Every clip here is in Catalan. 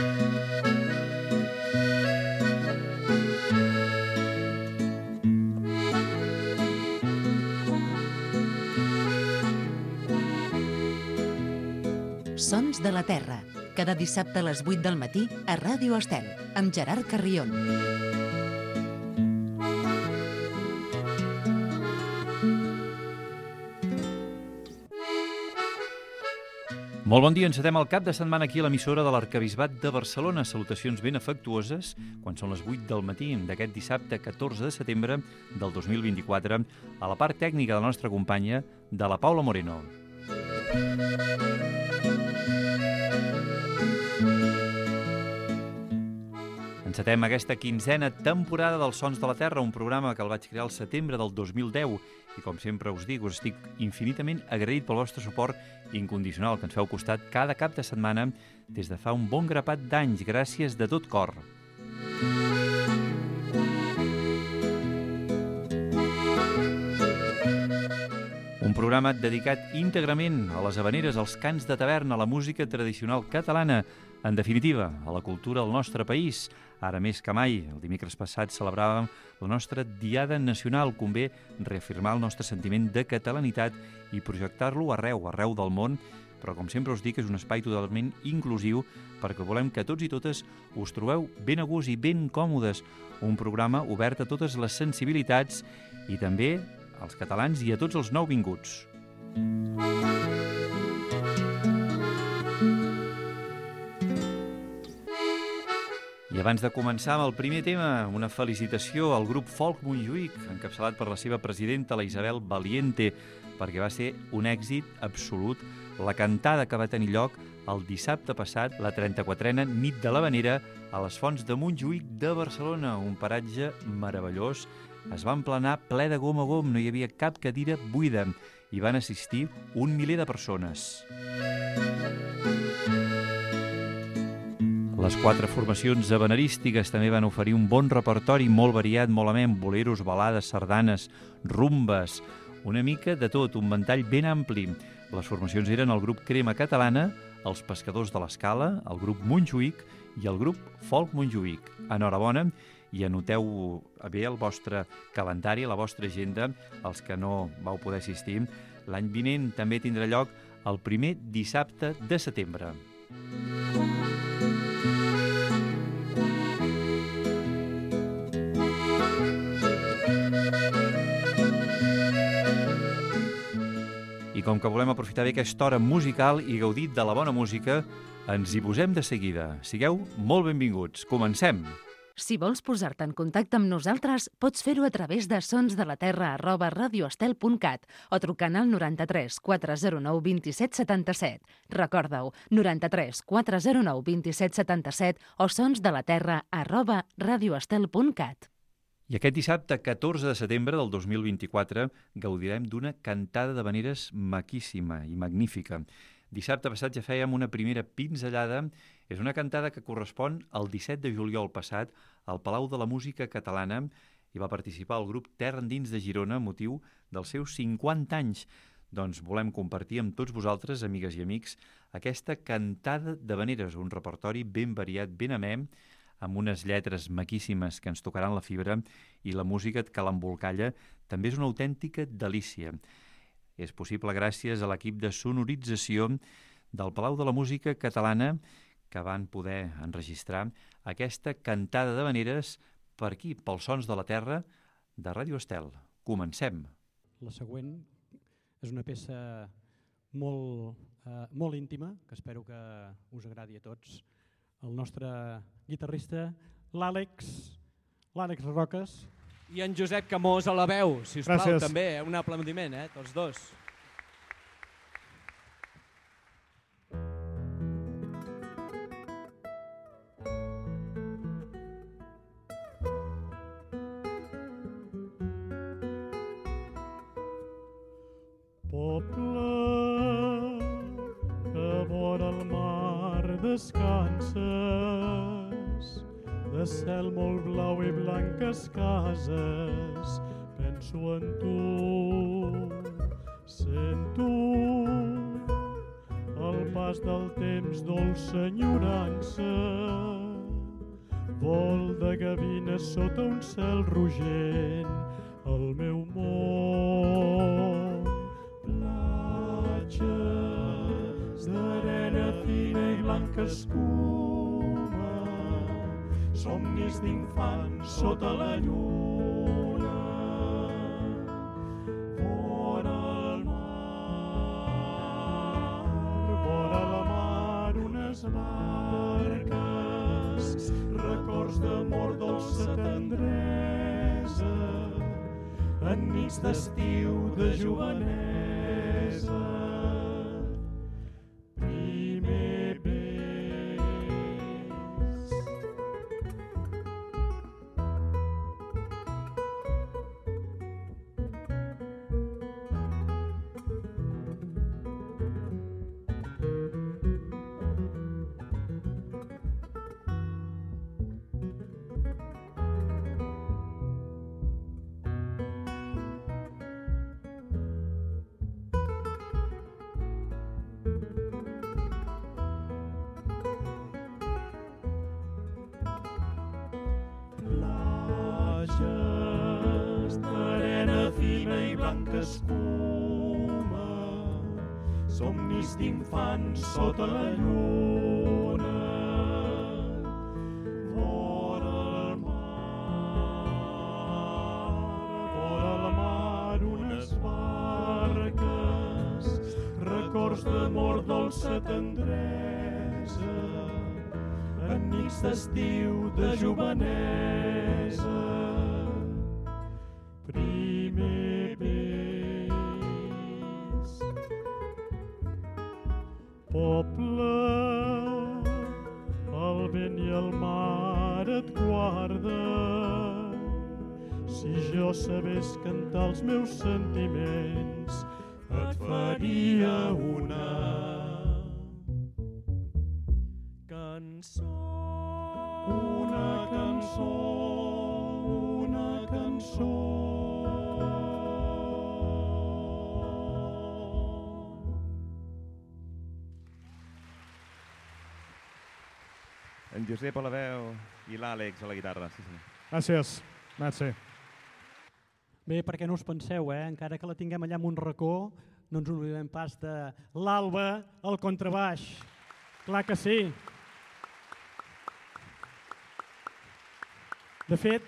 Sons de la Terra, cada dissabte a les 8 del matí a Ràdio Estel, amb Gerard Carrion. Molt bon dia, encetem el cap de setmana aquí a l'emissora de l'Arquebisbat de Barcelona. Salutacions ben afectuoses quan són les 8 del matí d'aquest dissabte 14 de setembre del 2024 a la part tècnica de la nostra companya, de la Paula Moreno. Encetem aquesta quinzena temporada dels Sons de la Terra, un programa que el vaig crear al setembre del 2010 i, com sempre us dic, us estic infinitament agraït pel vostre suport incondicional que ens feu costat cada cap de setmana des de fa un bon grapat d'anys. Gràcies de tot cor. Un programa dedicat íntegrament a les havaneres, als cants de taverna, a la música tradicional catalana, en definitiva, a la cultura del nostre país. Ara més que mai, el dimecres passat celebràvem la nostra Diada Nacional. Convé reafirmar el nostre sentiment de catalanitat i projectar-lo arreu del món, però com sempre us dic, és un espai totalment inclusiu perquè volem que tots i totes us trobeu ben a gust i ben còmodes. Un programa obert a totes les sensibilitats i també als catalans i a tots els nouvinguts. I abans de començar amb el primer tema, una felicitació al grup Folk Montjuïc, encapçalat per la seva presidenta, la Isabel Valiente, perquè va ser un èxit absolut la cantada que va tenir lloc el dissabte passat, la 34a Nit de l'Havanera, a les Fonts de Montjuïc de Barcelona, un paratge meravellós. Es va emplenar ple de gom a gom, no hi havia cap cadira buida, i van assistir 1 miler de persones. Les 4 formacions habanerístiques també van oferir un bon repertori molt variat, molt amè, boleros, balades, sardanes, rumbes, una mica de tot, un ventall ben ampli. Les formacions eren el grup Crema Catalana, els Pescadors de l'Escala, el grup Montjuïc i el grup Folk Montjuïc. Enhorabona i anoteu bé el vostre calendari, la vostra agenda, els que no vau poder assistir. L'any vinent també tindrà lloc el primer dissabte de setembre. I com que volem aprofitar bé aquesta hora musical i gaudir de la bona música, ens hi posem de seguida. Sigueu molt benvinguts. Comencem! Si vols posar-te en contacte amb nosaltres, pots fer-ho a través de sonsdelaterra@radioestel.cat o trucant al 93 409 27 77. Recorda-ho, 93 409 27 77 o sonsdelaterra@radioestel.cat. I aquest dissabte, 14 de setembre del 2024, gaudirem d'una cantada d'havaneres maquíssima i magnífica. Dissabte passat ja fèiem una primera pinzellada. És una cantada que correspon al 17 de juliol passat al Palau de la Música Catalana i va participar el grup Terra Endins de Girona, motiu dels seus 50 anys. Doncs volem compartir amb tots vosaltres, amigues i amics, aquesta cantada d'havaneres, un repertori ben variat, ben amè, amb unes lletres maquíssimes que ens tocaran la fibra i la música que l'embolcalla també és una autèntica delícia. És possible gràcies a l'equip de sonorització del Palau de la Música Catalana que van poder enregistrar aquesta cantada d'havaneres per aquí, pels Sons de la Terra de Ràdio Estel. Comencem. La següent és una peça molt íntima, que espero que us agradi a tots. El nostre guitarrista, l'Àlex Roques. I en Josep Camós a la veu, si us plau, també, un aplaudiment, tots dos. Poble que vora el mar descanses, de cel molt blau i blanques cases, penso en tu, sento el pas del temps dolça enyorança, vol de gavines sota un cel rogent, el meu món. Platges d'arena fina i blanca escuma, somnis d'infants sota la lluna. Vora la mar, unes barques, records d'amor, dolça tendresa, en nits d'estiu de jovenesa. Primer bes. Platges d'arena fina i blanca escuma, somnis d'infants sota la lluna. Vora la mar, unes barques, records d'amor, dolça tendresa, en nits d'estiu de jovenesa. Primer bes. Poble, el vent i el mar et guarden. Si jo sabés cantar els meus sentiments, et faria una cançó. Una cançó, una cançó. En Josep a la veu i l'Àlex a la guitarra. Sí, sí. Gràcies. Gràcies. Bé, perquè no us penseu, encara que la tinguem allà en un racó, no ens oblidem pas de l'Alba al contrabaix. Clar que sí. De fet,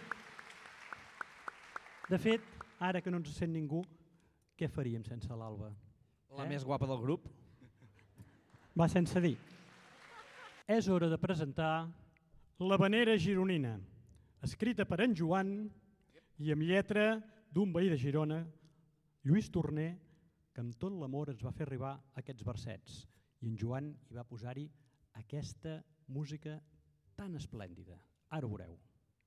ara que no ens sent ningú, què faríem sense l'Alba? La més guapa del grup. Va sense dir. És hora de presentar l'Havanera gironina, escrita per en Joan i amb lletra d'un veí de Girona, Lluís Torner, que amb tot l'amor ens va fer arribar aquests versets. I en Joan hi va posar-hi aquesta música tan esplèndida. Ara ho veureu.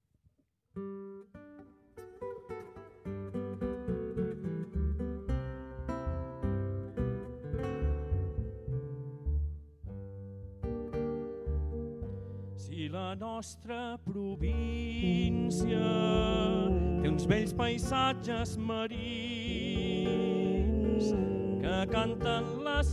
Si la nostra província té uns bells paisatges marins que canten les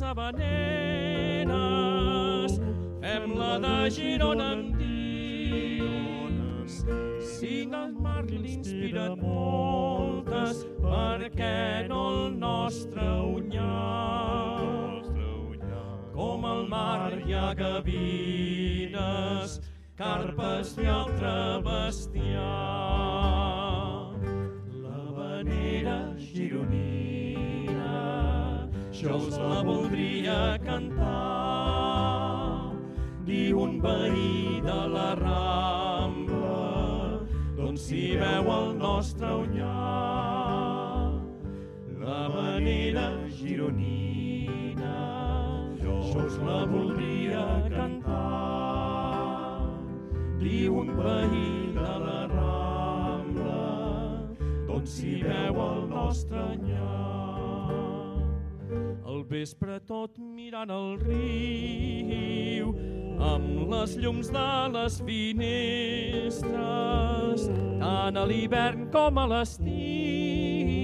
havaneres, fem-la de Girona endins. Si el mar l'inspira moltes, per què no el nostre Onyar? Com el mar hi ha gavines, carpes i altre bestiar. L'havanera gironina, jo us la voldria cantar. Diu un veí de la Rambla, d'on s'hi veu el nostre Onyar. L'havanera gironina, jo us la voldria cantar. Diu un veí de la Rambla, d'on s'hi veu el nostre Onyar. Al vespre tot mirant el riu, amb les llums de les finestres, tant a l'hivern com a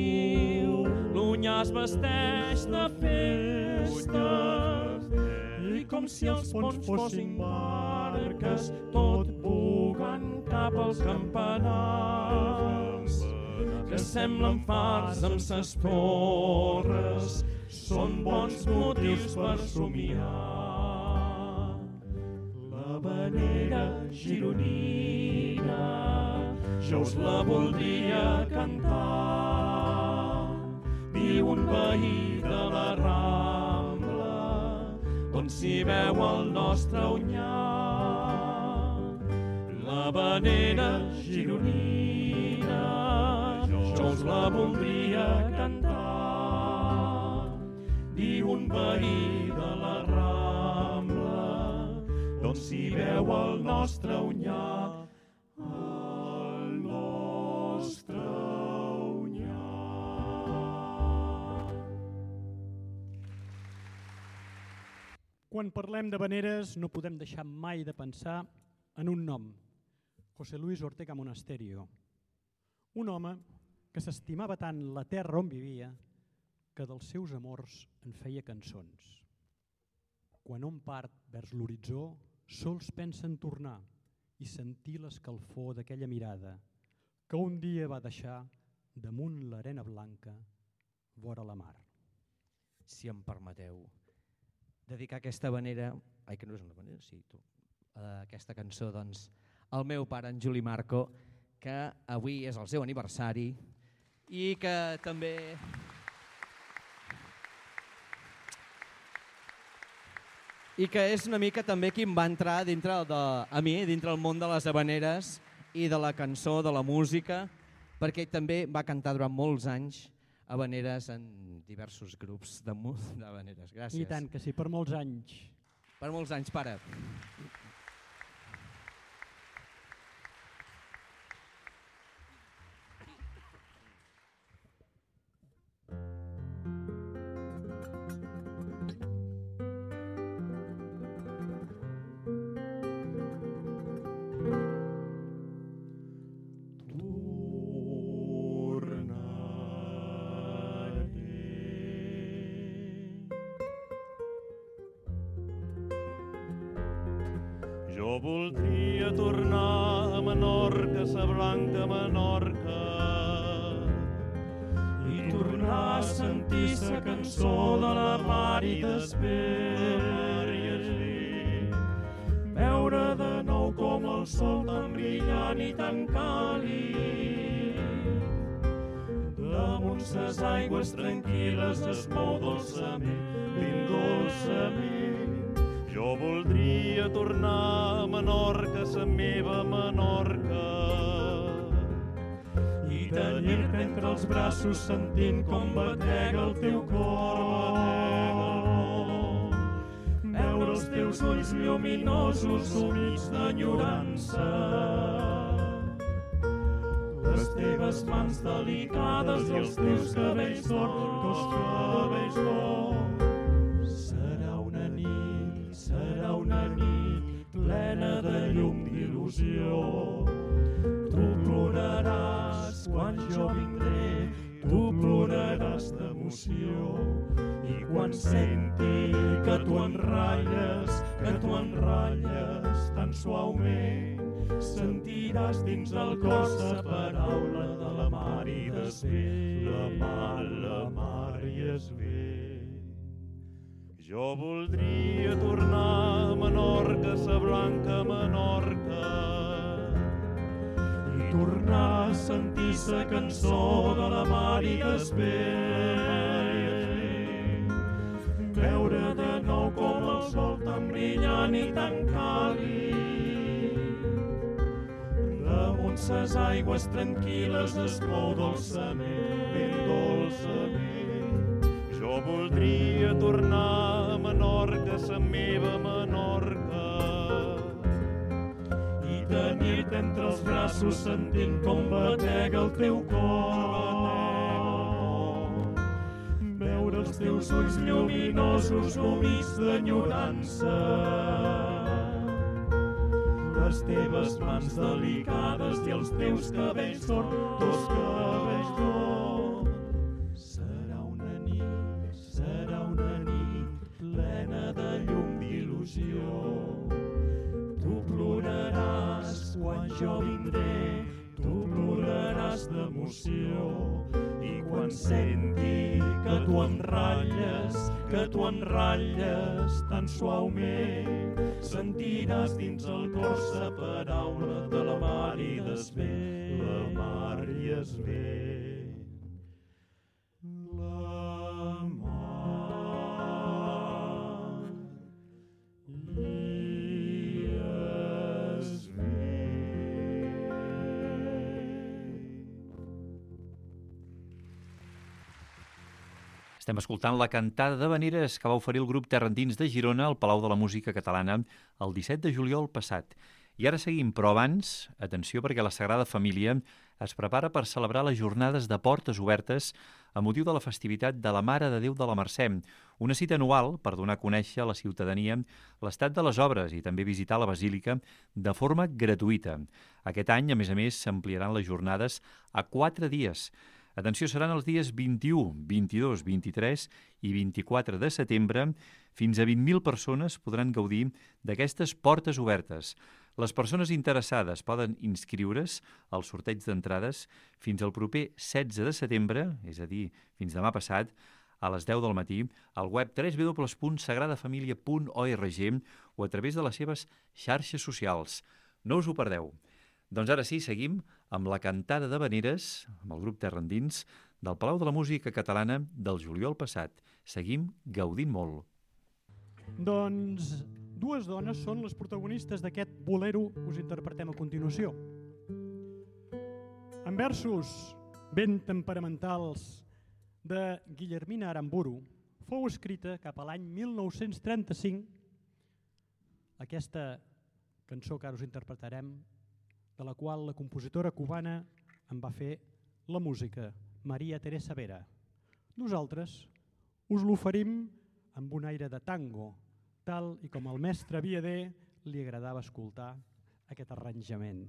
l'estiu, l'Onyar es vesteix de festa i com si els ponts fossin barques, tot bugant cap als campanars, que semblen fars amb ses torres, són bons motius per somiar. L'havanera gironina, jo us la voldria cantar. Diu un veí de la Rambla, on s'hi veu el nostre Onyar. L'havanera gironina, jo us la voldria cantar. Diu un veí de la Rambla, d'on s'hi veu el nostre Onyar. El nostre Onyar. Quan parlem d'havaneres no podem deixar mai de pensar en un nom, José Luis Ortega Monasterio, un home que s'estimava tant la terra on vivia que dels seus amors en feia cançons. Quan hom part vers l'horitzó, sols pensa en tornar i sentir l'escalfor d'aquella mirada que un dia va deixar damunt l'arena blanca vora la mar. Si em permeteu, dedicar aquesta havanera, que no és una havanera, sí, aquesta cançó, doncs, al meu pare, en Juli Marco, que avui és el seu aniversari i que també... I que és una mica també qui em va entrar dintre el món de les havaneres i de la cançó, de la música, perquè ell també va cantar durant molts anys havaneres en diversos grups d'havaneres. Gràcies. I tant que sí, per molts anys. Per molts anys, pare. Jo voldria tornar a Menorca, sa blanca Menorca, i tornar a sentir sa cançó de la mar i desver. Veure de nou com el sol tan brillant i tan càlid damunt ses aigües tranquil·les es mou dolçament, ben dolçament. Jo voldria tornar a Menorca, sa meva Menorca, i tenir-te entre els braços sentint com batega el teu cor. Veure els teus ulls lluminosos humits d'enyorança, les teves mans delicades i els teus cabells d'or, Serà una nit plena de llum d'il·lusió. Tu ploraràs quan jo vindré, tu ploraràs d'emoció. I quan senti que tu enratlles tan suaument, sentiràs dins el cor sa paraula de la mar i desver. La mar i desver. Jo voldria tornar a Menorca, sa blanca Menorca, i tornar a sentir sa cançó de la mar i desver. Veure de nou com el sol tan brillant i tan càlid damunt ses aigües tranquil·les es mou dolçament, ben dolçament. Jo voldria tornar a Menorca, sa meva Menorca, i tenir-te entre els braços sentint com batega el teu cor. Veure els teus ulls lluminosos humits d'enyorança, les teves mans delicades i els teus cabells d'or, Serà una nit plena de llum d'il·lusió. jo vindré, tu ploraràs d'emoció. I quan senti que tu em ratlles tan suaument, sentiràs dins el cor sa paraula de la mar i desvé, la mar i es ve. La mar i es ve. Estem escoltant la cantada d'havaneres que va oferir el grup Terrendins de Girona al Palau de la Música Catalana el 17 de juliol passat. I ara seguim, però abans, atenció, perquè la Sagrada Família es prepara per celebrar les jornades de portes obertes a motiu de la festivitat de la Mare de Déu de la Mercè, una cita anual per donar a conèixer a la ciutadania l'estat de les obres i també visitar la Basílica de forma gratuïta. Aquest any, a més, s'ampliaran les jornades a 4 dies. Atenció, seran els dies 21, 22, 23 i 24 de setembre. Fins a 20.000 persones podran gaudir d'aquestes portes obertes. Les persones interessades poden inscriure's al sorteig d'entrades fins al proper 16 de setembre, és a dir, fins demà passat, a les 10 del matí, al web www.sagradafamilia.org o a través de les seves xarxes socials. No us ho perdeu. Doncs ara sí, seguim amb la cantada d'havaneres, amb el grup Terrendins, del Palau de la Música Catalana del juliol passat. Seguim gaudint molt. Doncs dues dones són les protagonistes d'aquest bolero que us interpretem a continuació. En versos ben temperamentals de Guillermina Aramburu, fou escrita cap a l'any 1935 aquesta cançó que ara us interpretarem, de la qual la compositora cubana en va fer la música, Maria Teresa Vera. Nosaltres us l'oferim amb un aire de tango, tal i com al mestre Viader li agradava escoltar aquest arranjament.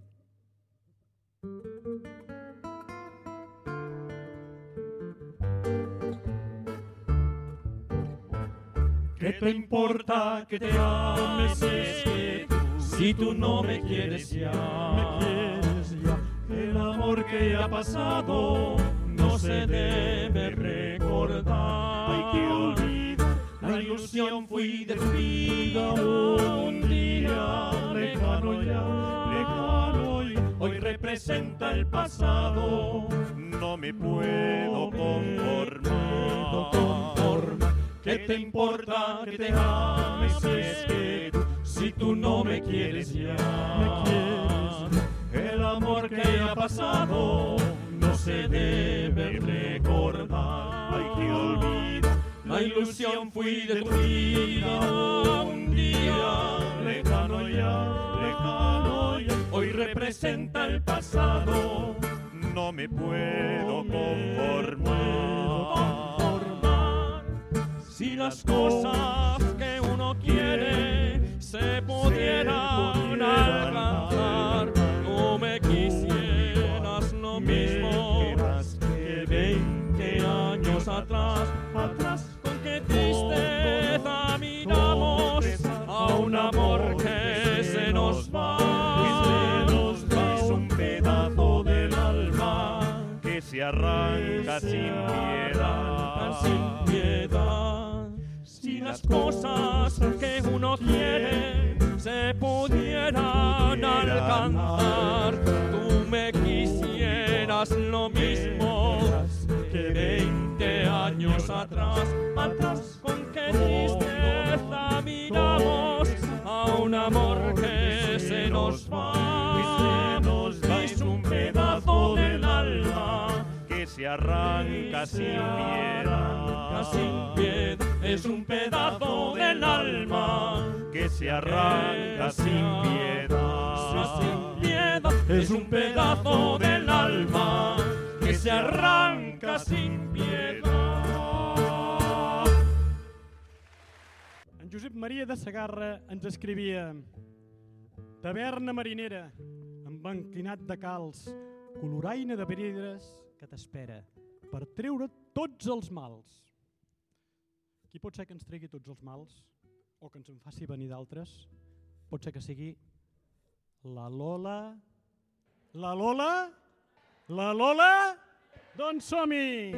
¿Qué te importa que te ame si tú no me quieres ya? El amor que ya ha pasado no se debe recordar. Hay que olvidar, la ilusión fui de tu vida un día lejano ya, hoy representa el pasado. No me puedo conformar. ¿Qué te importa que te ame si tú no me quieres ya? El amor que ha pasado no se debe recordar. Hay que olvidar, la ilusión fui de tu vida un día lejano ya, hoy representa el pasado. No me puedo conformar. Si las cosas que uno quiere se pudieran alcanzar, no me quisieras lo mismo que 20 años atrás. Con qué tristeza miramos a un amor que se nos va. Es un pedazo del alma que se arranca sin piedad. Si las cosas que uno quiere se pudieran alcanzar, tú me quisieras lo mismo que 20 años atrás. Con qué tristeza miramos a un amor que se nos va. Es un pedazo del alma que se arranca sin piedad. Es un pedazo del alma que se arranca sin piedad. Es un pedazo del alma que se arranca sin piedad. En Josep Maria de Segarra ens escrivia: taverna marinera, embanquinat de calç, coloraina de vidres que t'espera per treure tots els mals. Qui pot ser que ens tregui tots els mals o que ens en faci venir d'altres? Pot ser que sigui la Lola La Lola? La Lola? Doncs som-hi!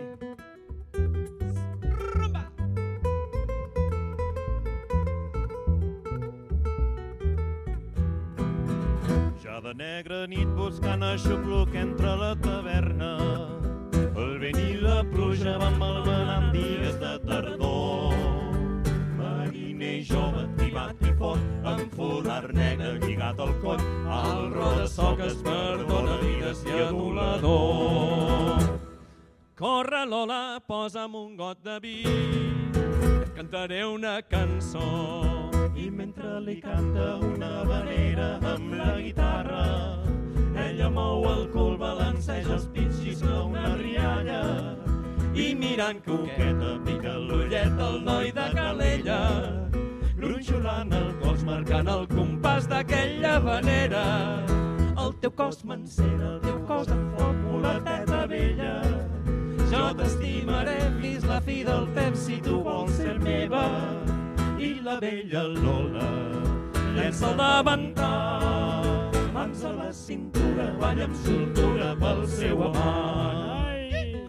Ja de negra nit buscant aixopluc entre la taverna, el vent i la pluja van malvenant dies de tardor. Mariner jove, tibat i fort, amb folar negre lligat al coll, al roda soques perdona vides i adulador. Corre, Lola, posa'm un got de vi, et cantaré una cançó. I mentre li canta una habanera amb la guitarra, ella mou el cul, balanceja els pits, xiscla una rialla. I mirant coqueta pica l'ullet al noi de Calella, gronxolant el cos, marcant el compàs d'aquella habanera. El teu cos m'encera, el teu cos em foc, mulateta vella. Jo t'estimaré fins la fi del temps si tu vols ser meva. I la vella Lola llença el davantal, mans a la cintura, balla amb soltura pel seu amant.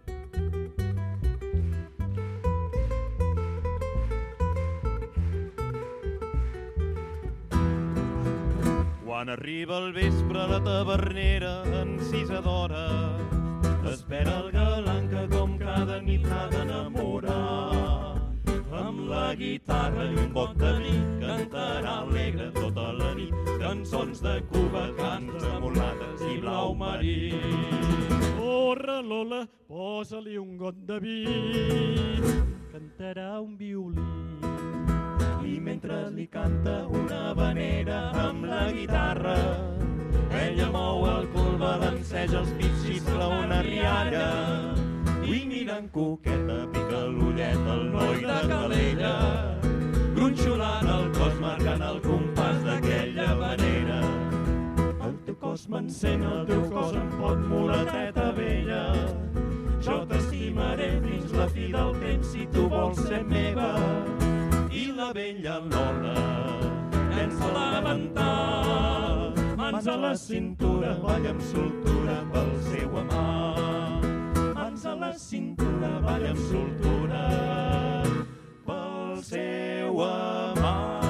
Quan arriba el vespre la tavernera encisadora, espera el galant que com cada nit n'ha d'enamorar. Amb la guitarra i un got de vi cantarà alegre tota la nit cançons de Cuba, cants de mulates i blau marí. Corre, Lola, posa-li un got de vi, cantarà un violí. I mentre li canta una habanera amb la guitarra, ella mou el cul, balanceja els pits, xiscla una rialla. I mirant coqueta pica l'ullet al noi de Calella, gronxolant el cos, marcant el compàs d'aquella habanera. El teu cos m'encén, el teu cos em pot, mulateta vella. Jo t'estimaré fins la fi del temps si tu vols ser meva. I la vella Lola llença el davantal, mans a la cintura, balla amb soltura pel seu amant. Mans a la cintura, balla amb soltura pel seu amant.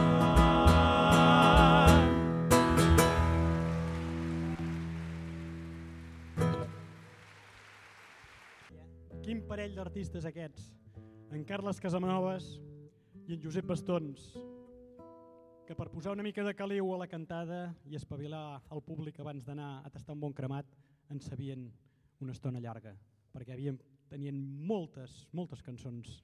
Quin parell d'artistes aquests, en Carles Casanovas i en Josep Bastons, que per posar una mica de caliu a la cantada i espavilar el públic abans d'anar a tastar un bon cremat, en sabien una estona llarga, perquè tenien moltes cançons.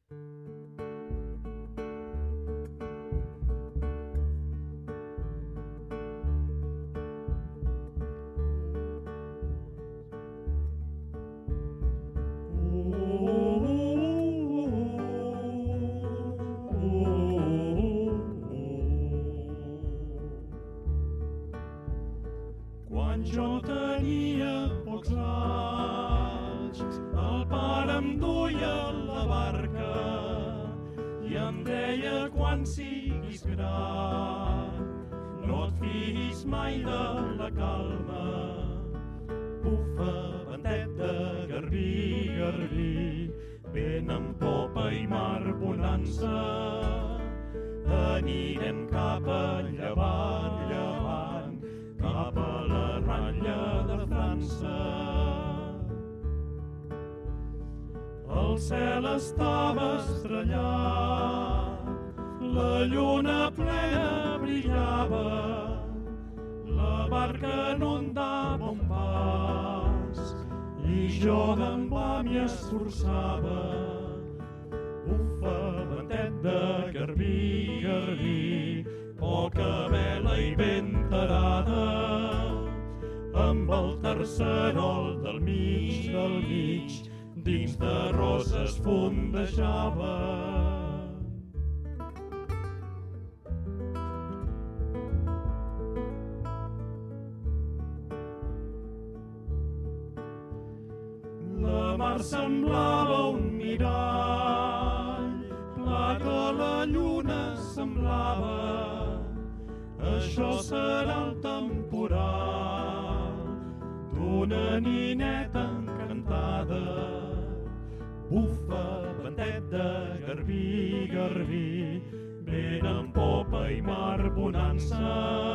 Quan jo tenia pocs anys, el pare em duia a la barca i em deia quan siguis gran, no et fiïs mai de la calma. Bufa, ventet de garbí, garbí, vent en popa i mar bonança. Anirem cap a llevant, llevant, cap a la ratlla de França. El cel estava estrellat, la lluna plena brillava, la barca no andava un pas i jo d'en va m'hi esforçava. Bufa, ventet de garbí, garbí, poca vela i vent tarada, amb el tercerol del mig, dins de roses fondejava. La mar semblava un mirall, pla que la lluna semblava. Això serà el temporal una nineta encantada. Bufa, ventet de garbí, garbí, vent en popa i mar bonança.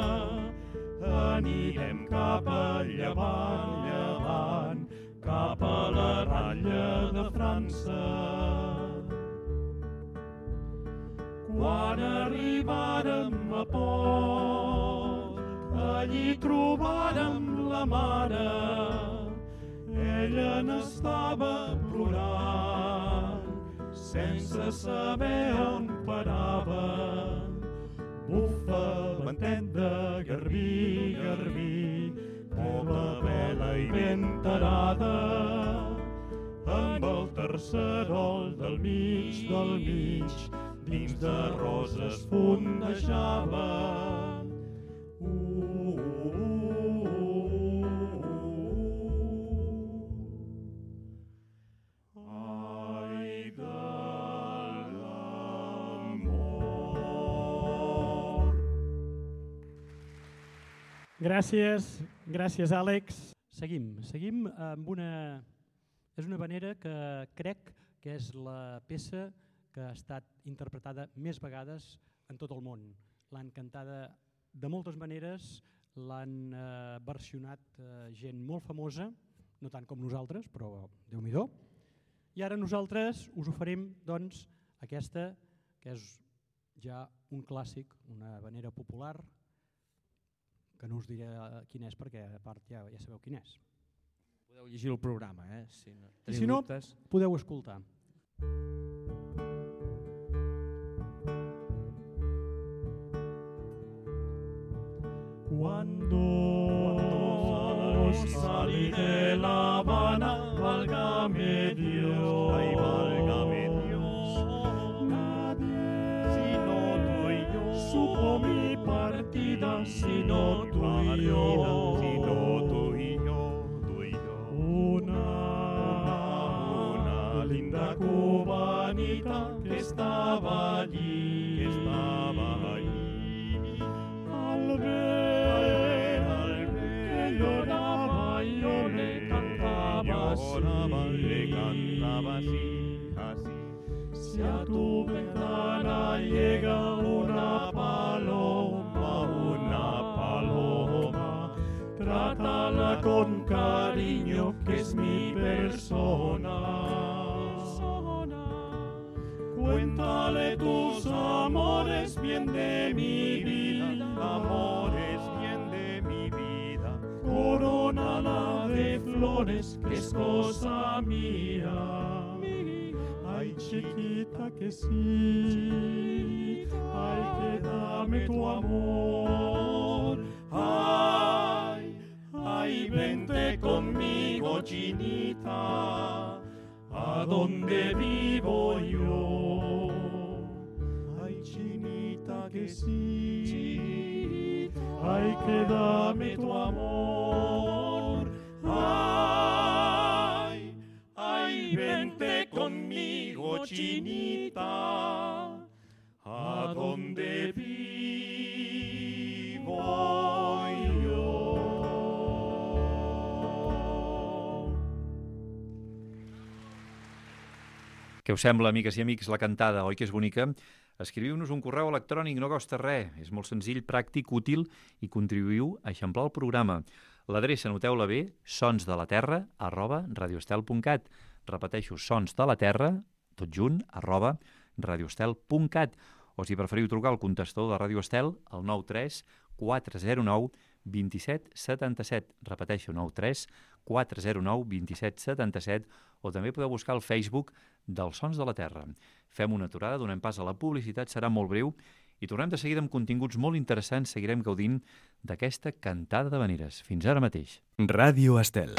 Anirem cap a llevant, llevant, cap a la ratlla de França. Quan arribàrem a port, allí trobàrem la mare. Ella n'estava plorant, sense saber on parava. Bufa, ventet de garbí, garbí, popa, vela i ventarada. Amb el tercerol del mig, dins de roses fondejava. Ai de l'amor. Gràcies, Àlex. Seguim amb una... És una havanera que crec que és la peça que ha estat interpretada més vegades en tot el món. L'han cantada de moltes maneres, l'han versionat gent molt famosa, no tant com nosaltres, però Déu-n'hi-do. I ara nosaltres us oferim doncs, aquesta, que és ja un clàssic, una havanera popular, que no us diré quin és perquè a part ja sabeu quin és. Podeu llegir el programa, si no I si no, podeu escoltar. Cuando salí de La Habana, válgame Dios, ay, válgame Dios, nadie, sino tú y yo, supo mi partida, sino tú y yo, una linda cubanita que estaba allí, al ver que lloraba yo le cantaba así. Si a tu ventana llega una paloma, trátala con cariño que es mi persona. Cuéntale tus amores bien de mi vida, corónala de flores que es cosa mía. Ay, chiquita que sí, ay, que dame tu amor. Ay, vente conmigo, chinita, a donde vivo yo. Ay, chinita que sí, ay, que dame tu amor. Ay, vente conmigo, chinita, a donde vivo yo. Què us sembla, amigues i amics, la cantada? Oi que és bonica? Escriviu-nos un correu electrònic, no costa res. És molt senzill, pràctic, útil i contribuïu a eixamplar el programa. L'adreça, anoteu-la bé, sonsdelaterra@radioestel.cat. Repeteixo, sonsdelaterra, tot junt, @radioestel.cat. O si preferiu trucar al contestador de Ràdio Estel, al 93 409 27 77. Repeteixo, 93 409 27 77, o també podeu buscar el Facebook dels Sons de la Terra. Fem una aturada, donem pas a la publicitat, serà molt breu, i tornem de seguida amb continguts molt interessants. Seguirem gaudint d'aquesta cantada d'havaneres. Fins ara mateix. Ràdio Estel.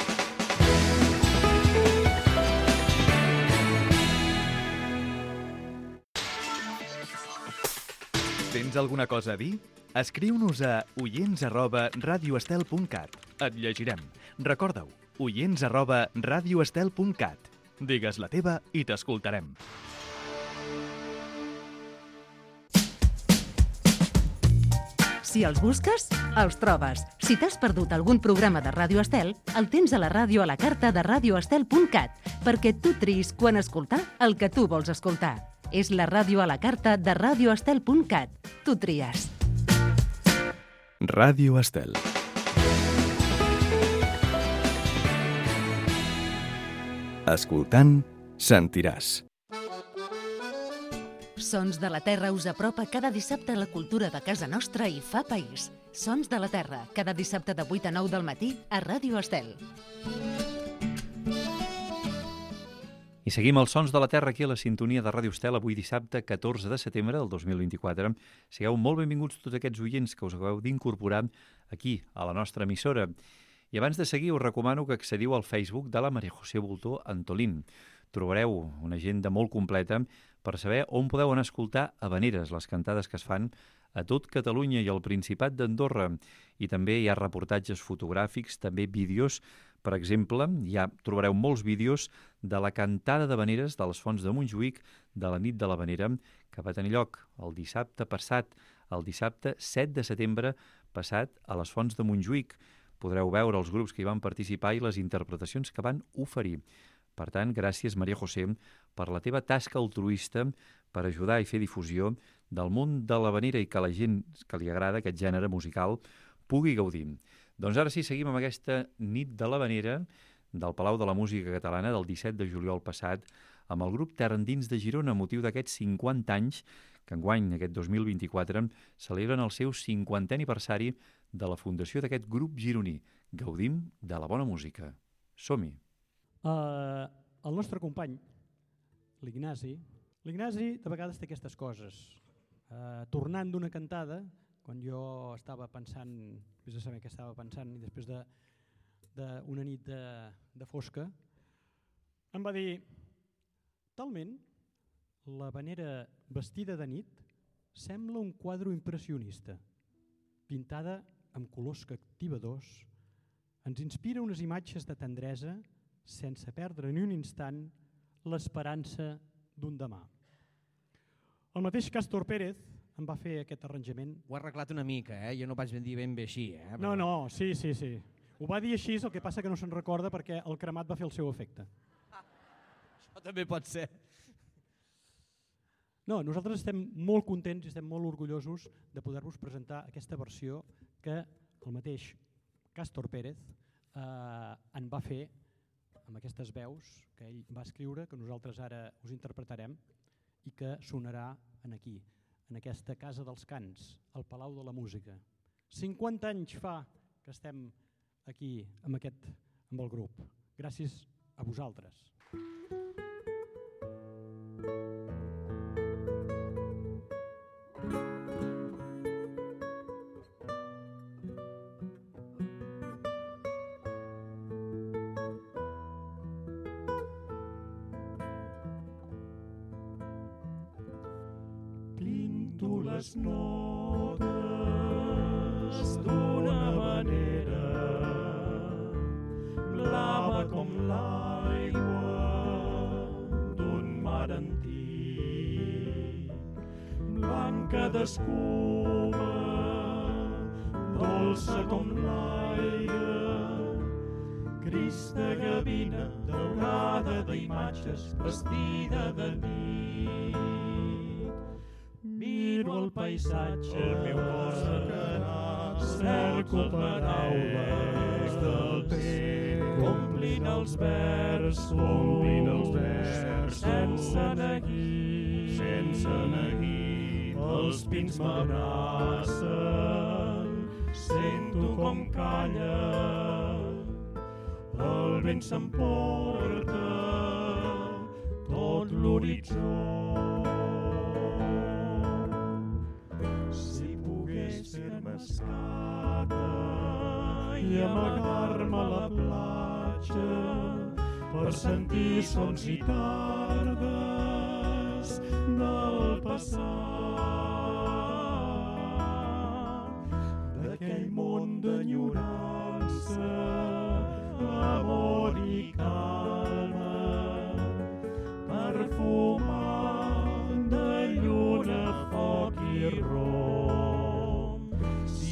Tens alguna cosa a dir? Escriu-nos a oients@radioestel.cat. Et llegirem. Recorda-ho, oients@radioestel.cat. Digues la teva i t'escoltarem. Si els busques, els trobes. Si t'has perdut algun programa de Ràdio Estel, el tens a la ràdio a la carta de radioestel.cat, perquè tu triïs quan escoltar el que tu vols escoltar. És la ràdio a la carta de radioestel.cat. Tu tries. Ràdio Estel. Escoltant, sentiràs. Sons de la Terra us apropa cada dissabte a la cultura de casa nostra i fa país. Sons de la Terra, cada dissabte de 8 a 9 del matí a Ràdio Estel. I seguim els Sons de la Terra aquí a la sintonia de Ràdio Estel avui dissabte 14 de setembre del 2024. Sigueu molt benvinguts tots aquests oients que us acabeu d'incorporar aquí, a la nostra emissora. I abans de seguir us recomano que accediu al Facebook de la Maria José Bultó Antolín. Trobareu una agenda molt completa per saber on podeu anar a escoltar habaneres, les cantades que es fan a tot Catalunya i al Principat d'Andorra. I també hi ha reportatges fotogràfics, també vídeos. Per exemple, trobareu molts vídeos de la cantada d'habaneres de les Fonts de Montjuïc de la nit de l'Habanera, que va tenir lloc el dissabte passat, el dissabte 7 de setembre passat a les Fonts de Montjuïc. Podreu veure els grups que hi van participar i les interpretacions que van oferir. Per tant, gràcies, Maria José, per la teva tasca altruista per ajudar i fer difusió del món de l'habanera i que la gent que li agrada aquest gènere musical pugui gaudir. Doncs ara sí, seguim amb aquesta nit de l'habanera del Palau de la Música Catalana del 17 de juliol passat amb el grup Terra Endins de Girona, a motiu d'aquests 50 anys que enguany, aquest 2024, celebren el seu 50è aniversari de la fundació d'aquest grup gironí. Gaudim de la bona música. Som-hi! El nostre company, l'Ignasi de vegades té aquestes coses. Tornant d'una cantada, quan jo estava pensant, vés a saber què estava pensant, i després d'una nit de fosca, em va dir, talment, l'habanera vestida de nit sembla un quadre impressionista, pintada amb colors captivadors, ens inspira unes imatges de tendresa sense perdre ni un instant l'esperança d'un demà. El mateix Càstor Pérez em va fer aquest arranjament. Ho ha arreglat una mica, jo no vaig dir ben bé així. Però... No, sí. Ho va dir així, el que passa que no se'n recorda perquè el cremat va fer el seu efecte. Això també pot ser. No, nosaltres estem molt contents i estem molt orgullosos de poder-vos presentar aquesta versió que el mateix Càstor Pérez en va fer amb aquestes veus que ell va escriure, que nosaltres ara us interpretarem i que sonarà aquí, en aquesta Casa dels Cants, al Palau de la Música. 50 anys fa que estem aquí amb el grup. Gràcies a vosaltres. Les notes d'una habanera blava com l'aigua d'un mar antic, blanca d'escuma, dolça com l'aire, gris de gavina, daurada d'imatges, vestida de nit. Miro el paisatge, el meu cor cercarà, cerco paraules del temps, omplint els versos, sense neguit, els pins m'abracen, sento com calla, el vent s'emporta tot l'horitzó. Fer-me escata i amagar-me a la platja per sentir sons i tardes del passat, d'aquell món d'enyorança, amor i calma, perfumant de lluna, foc i rom. Si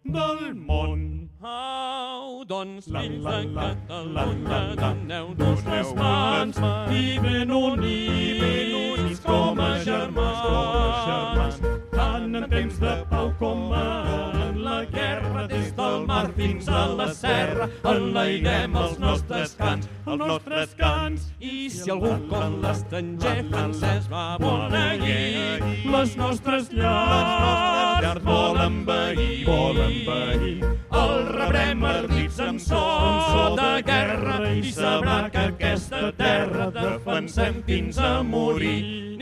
del món. Au, doncs, fills de Catalunya, doneu-nos les mans i ben units com a germans. Tant en temps de pau com en la guerra, des del mar fins a la serra, enlairem els nostres cants, I si algú com l'estranger francès va voler les nostres llars volen veir, el rebrem ardits amb so de guerra i sabrà que aquesta terra defensem fins a morir.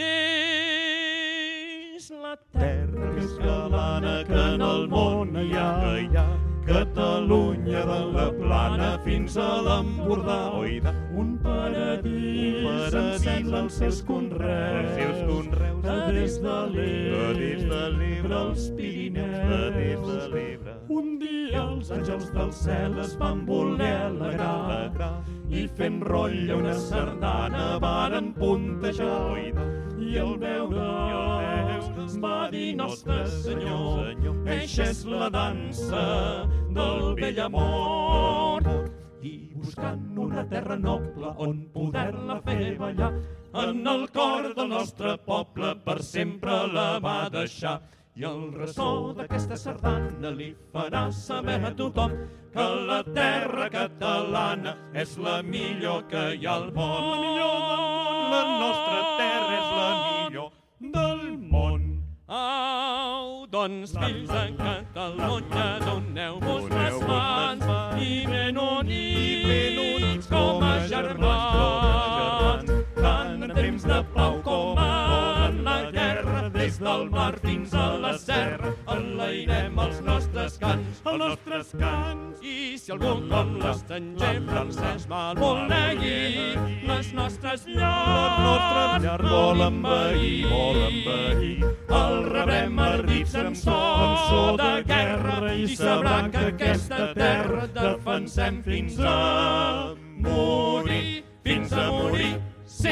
Neix la terra Més catalana que en el món hi ha, Catalunya de la Plana fins a l'Empordà. Un paradís em sembla els seus conreus, des de l'Ebre als Pirineus. Un dia els àngels del cel es van voler alegrar i fent rotlle una sardana varen puntejar. I al veure'ls va dir Nostre Senyor, eixa és la dansa del vell amor. I buscant una terra noble on poder-la fer ballar, en el cor del nostre poble per sempre la va deixar. I el ressò d'aquesta sardana li farà saber a tothom que la terra catalana és la millor que hi ha al món. La nostra terra és la millor del món. Au, doncs, fills de Catalunya, doneu-vos les mans i ben units com a germans. Tant en temps de pau com en la guerra, des del mar fins a la serra, enlairem els nostres cants, I si algú com l'estranger francès va voler les nostres llars volen veir, el rebrem ardits amb so de guerra i sabrà que aquesta terra defensem fins a morir, sí.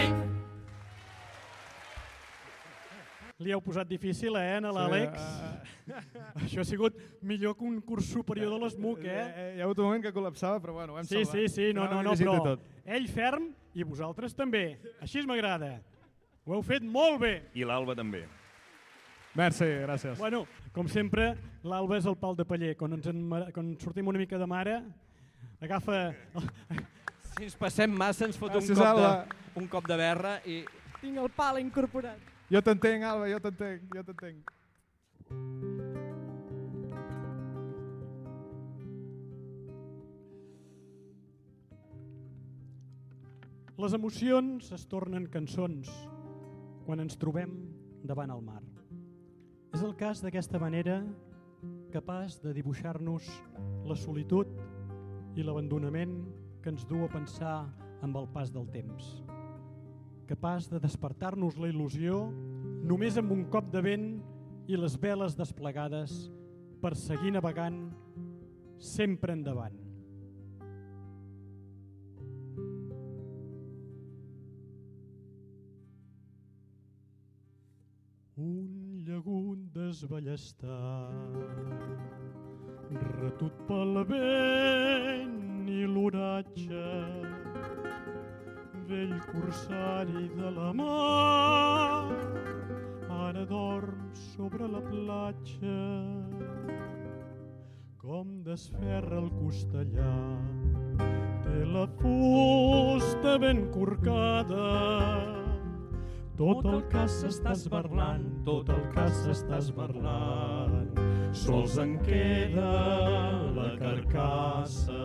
Li heu posat difícil, a l'Àlex? Això ha sigut millor que un curs superior de l'ESMUC, Hi ha hagut un moment que col·lapsava, però bueno, ho hem salvat. Sí, no, però ell ferm i vosaltres també. Així m'agrada. Ho heu fet molt bé. I l'Alba també. Merci, gràcies. Bueno, com sempre, l'Alba és el pal de paller. Quan sortim una mica de mare, agafa... Si ens passem massa ens fot un cop de berra i... Tinc el pal incorporat. Jo t'entenc, Alba, jo t'entenc. Les emocions es tornen cançons quan ens trobem davant el mar. És el cas d'aquesta manera capaç de dibuixar-nos la solitud i l'abandonament que ens du a pensar amb el pas del temps. Capaç de despertar-nos la il·lusió només amb un cop de vent i les veles desplegades per seguir navegant sempre endavant. Un llagut desballestat, retut pel vent i l'oratge, vell corsari de la mar, ara dorm sobre la platja. Com desferra el costellà, té la fusta ben corcada. Tot el cas s'està esberlant, sols en queda la carcassa.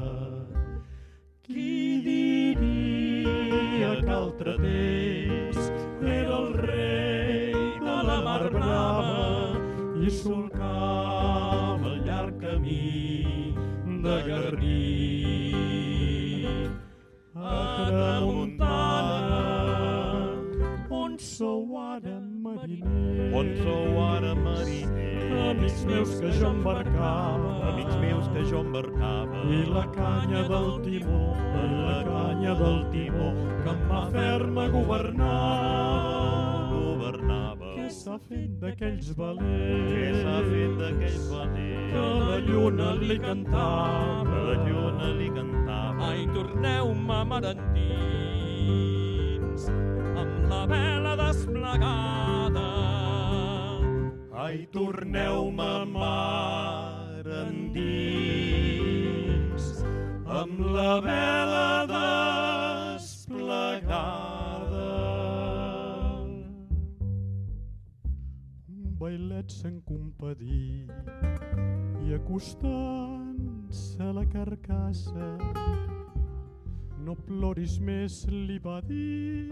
Qui diria que altre temps era el rei de la mar brava i solcava el llarg camí de Garrí a tramuntana. On sou ara, mariner? Amics meus que jo embarcava, i la canya del timó, que mà ferma governava. Què s'ha s'ha fet d'aquells valents? Què s'ha fet d'aquells valents? Que la lluna li cantava, que la lluna li cantava. Ai, torneu-me marentins, amb la vela desplegada. Ai, torneu-me marentins, amb la vela desplegada. Un bailet se'n compadí i acostant-se a la carcassa, no ploris més, li va dir,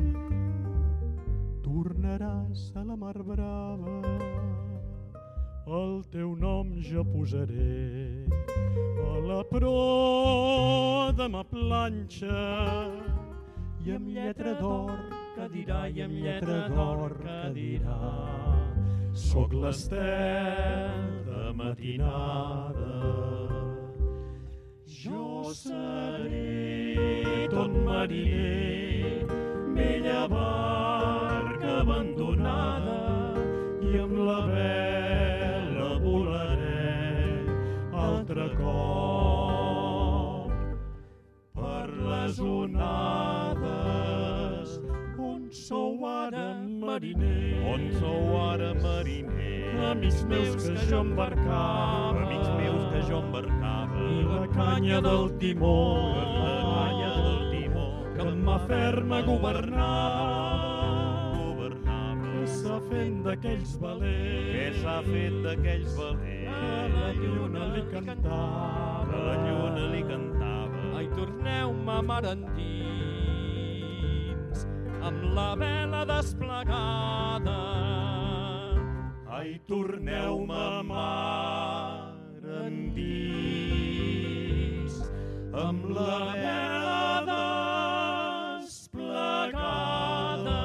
tornaràs a la mar brava, el teu nom jo posaré a la proa de ma planxa, i amb lletra d'or que dirà, i amb lletra d'or que dirà, soc l'estel de matinada. Jo seré tot mariner, vella barca abandonada, i amb la vela volaré altre cop per les onades. On sou ara, mariner? On sou ara, mariner? Amics meus que jo embarcava, amics meus que jo embarcava, i la canya del timó, la canya del timó, que amb mà ferma governava. Què s'ha fet d'aquells valents? Què s'ha fet d'aquells valents? Que la lluna li cantava, que la lluna li cantava. Ai, torneu-me marentins, amb la vela desplegada. Ai, torneu-me marentins, amb la vela desplegada.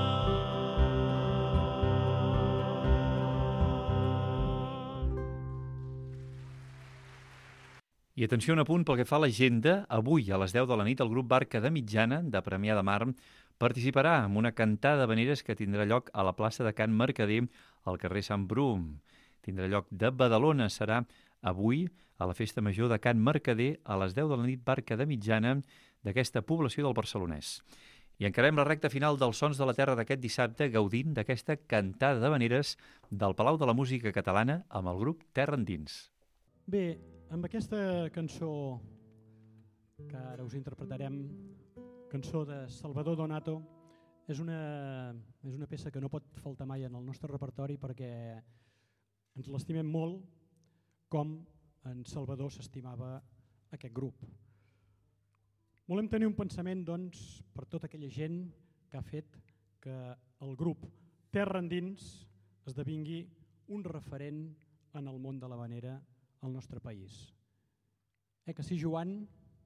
I atenció, un apunt pel que fa a l'agenda. Avui, a les 10 de la nit, el grup Barca de Mitjana, de Premià de Mar, participarà en una cantada d'havaneres que tindrà lloc a la plaça de Can Mercader, al carrer Sant Bru. Tindrà lloc de Badalona. Serà avui, a la Festa Major de Can Mercader, a les 10 de la nit, Barca de Mitjana, d'aquesta població del Barcelonès. I encarem la recta final dels Sons de la Terra d'aquest dissabte, gaudint d'aquesta cantada d'havaneres del Palau de la Música Catalana amb el grup Terra Endins. Bé, amb aquesta cançó que ara us interpretarem, cançó de Salvador Donato, és una peça que no pot faltar mai en el nostre repertori perquè ens l'estimem molt com en Salvador s'estimava aquest grup. Volem tenir un pensament, doncs, per tota aquella gent que ha fet que el grup Terra Endins esdevingui un referent en el món de l'havanera al nostre país. Que sí, Joan?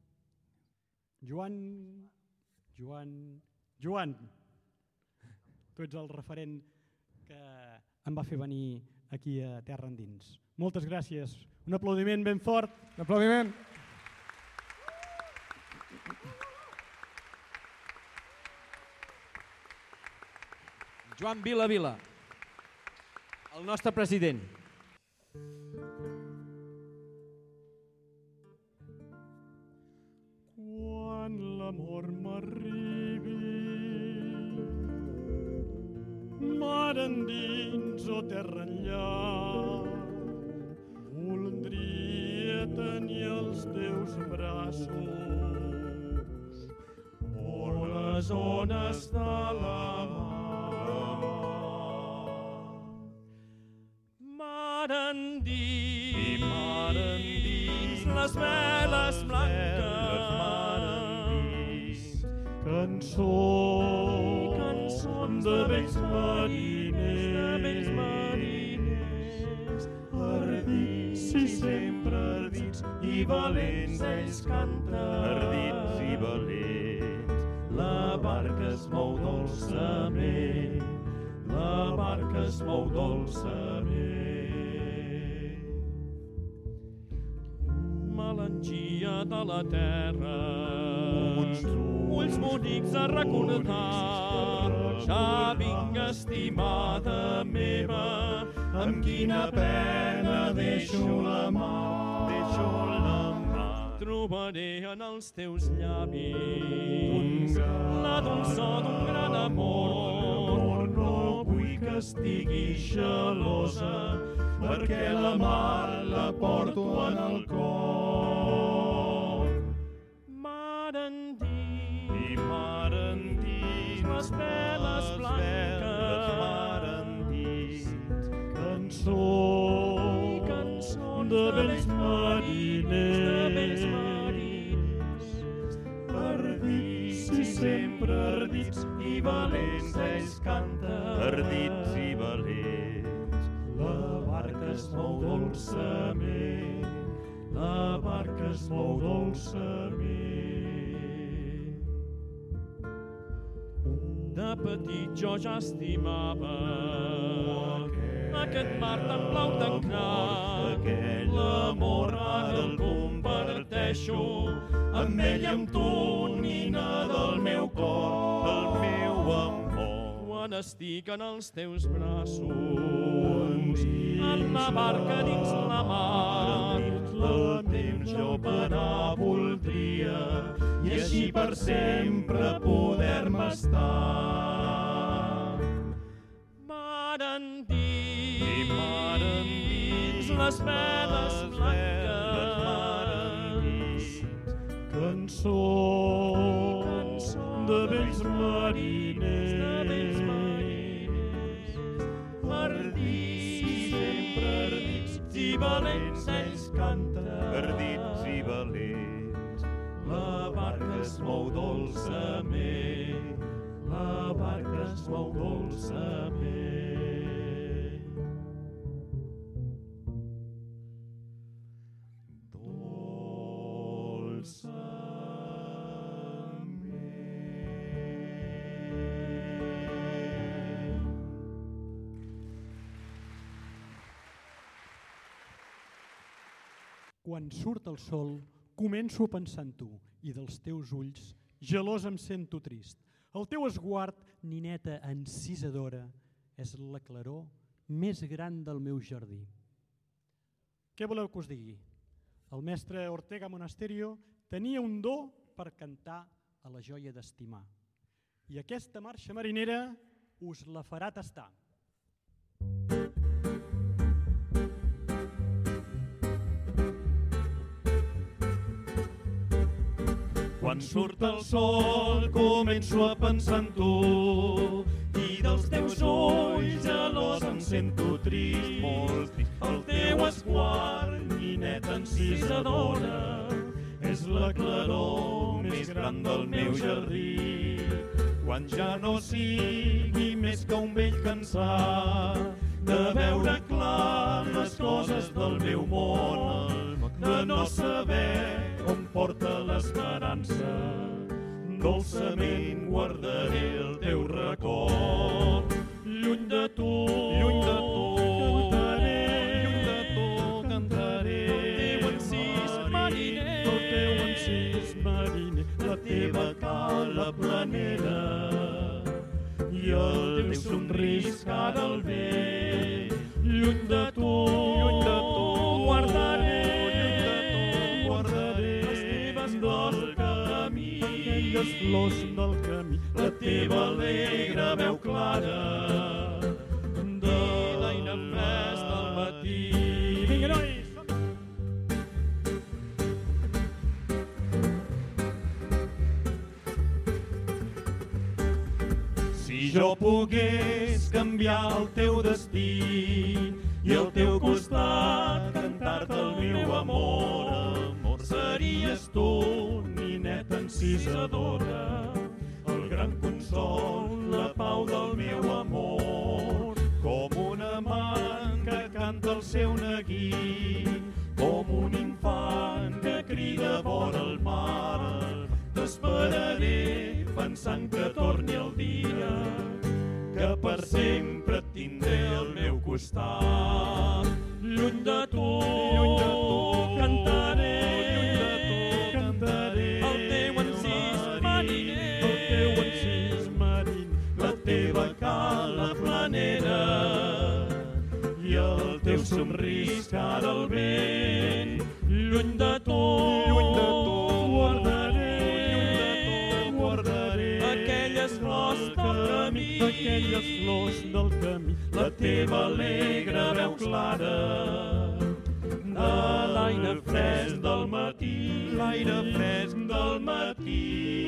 Joan, tu ets el referent que em va fer venir aquí a Terra Endins. Moltes gràcies. Un aplaudiment ben fort. Un aplaudiment. Joan Vila, el nostre president. Quan l'amor m'arribi, mar endins o terra enllà, voldria tenir els teus braços o les ones de la mar endins, les veles blanques, cançons de vells mariners, ardits i sempre ardits i valents ells canten, ardits i valents. La barca es mou dolçament, la barca es mou dolçament. Melangia de la terra, ulls bonics a recordar, ja vinc estimat amada meva, amb quina pena deixo la mà. Trobaré en els teus llavis la dolçor d'un gran amor. No vull que estigui gelosa, perquè la mà la porto en el cor. Mar endins, I mar endins, les veles blanques, mar endins, Cançó de vells mariners, perdits i sempre ardits i valents ells canten, perdits i valents. La barca es mou dolçament, la barca es mou dolçament. de petit jo ja estimava aquest mar tan blau tan clar. Aquell amor ara el comparteixo amb ell i amb tu, nina del meu cor, del meu amor. Quan estic en els teus braços, en la barca dins la mar, el temps jo parar voldria i així per sempre poder-me estar. Mar endins, les veles blanques, cançó de vells mariners, perdits i valents ells canten, perdits i valents. La barca es mou dolçament, la barca es mou dolçament. Quan surt el sol, començo a pensar en tu i dels teus ulls, gelós em sento trist. El teu esguard, nineta encisadora, és la claror més gran del meu jardí. Què voleu que us digui? El mestre Ortega Monasterio tenia un do per cantar a la joia d'estimar. I aquesta marxa marinera us la farà tastar. Quan surt el sol començo a pensar en tu i dels teus ulls gelós em sento trist, molt trist. El teu esguard, nineta encisadora, és la claror més gran del meu jardí. Quan ja no sigui més que un vell cansat de veure clar les coses del meu món, de no saber on porta l'esperança, dolçament guardaré el teu record. Lluny de tu, cantaré, el teu encís mariner, la teva cala planera i el teu somrís cara al ve. Lluny de tu, guardaré aquelles flors del camí, la teva alegre veu clara de l'aire fresc del matí. Vinga, nois! Si jo pogués canviar el teu destí i al teu costat cantar-te el meu amor, series tu, nineta encisadora, el gran consol, la pau del meu amor, com un amant que canta el seu neguí, com un infant que crida vora el mar. T'esperaré pensant que torni el dia, que per sempre et tindré al meu costat. Lluny de tu, cantaré el teu encís mariner, la teva cala planera somrís cara al vent. Lluny de tot guardaré aquelles flors del camí, la teva alegre veu clara de l'aire fresc del matí, l'aire fresc del matí.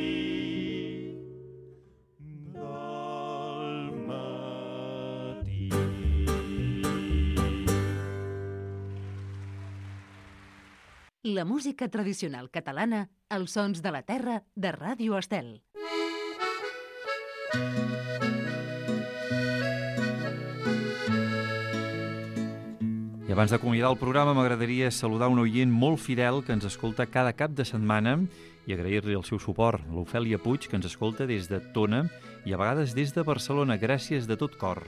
La música tradicional catalana, els sons de la terra de Ràdio Estel. I abans d'acomiadar el programa m'agradaria saludar un oient molt fidel que ens escolta cada cap de setmana i agrair-li el seu suport, l'Ofèlia Puig, que ens escolta des de Tona i a vegades des de Barcelona. Gràcies de tot cor.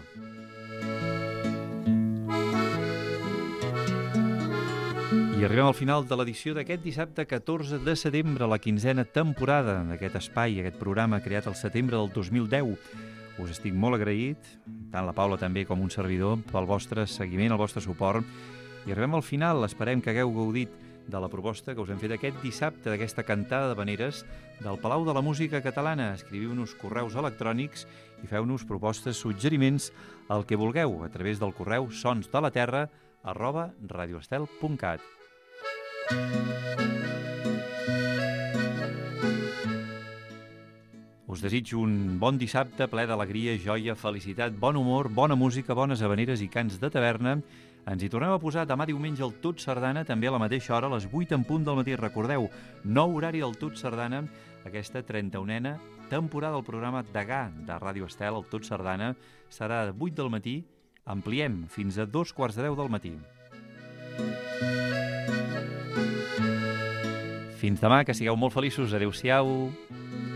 I arribem al final de l'edició d'aquest dissabte 14 de setembre, la 15a temporada d'aquest espai, aquest programa creat al setembre del 2010. Us estic molt agraït, tant la Paula també com un servidor, pel vostre seguiment, el vostre suport. I arribem al final, esperem que hagueu gaudit de la proposta que us hem fet aquest dissabte, d'aquesta cantada de veneres del Palau de la Música Catalana. Escriviu-nos correus electrònics i feu-nos propostes, suggeriments, el que vulgueu, a través del correu sonsdelaterra@radioestel.cat. Us desitjo un bon dissabte ple d'alegria, joia, felicitat, bon humor, bona música, bones habaneres i cants de taverna. Ens hi tornem a posar demà diumenge al Tot Sardana, també a la mateixa hora, a les 8 en punt del matí. Recordeu, nou horari del Tot Sardana, aquesta 31a temporada del programa Degà de Ràdio Estel, el Tot Sardana, serà de 8 del matí, ampliem fins a 2:45 del matí. Fins demà, que sigueu molt feliços. Adéu-siau.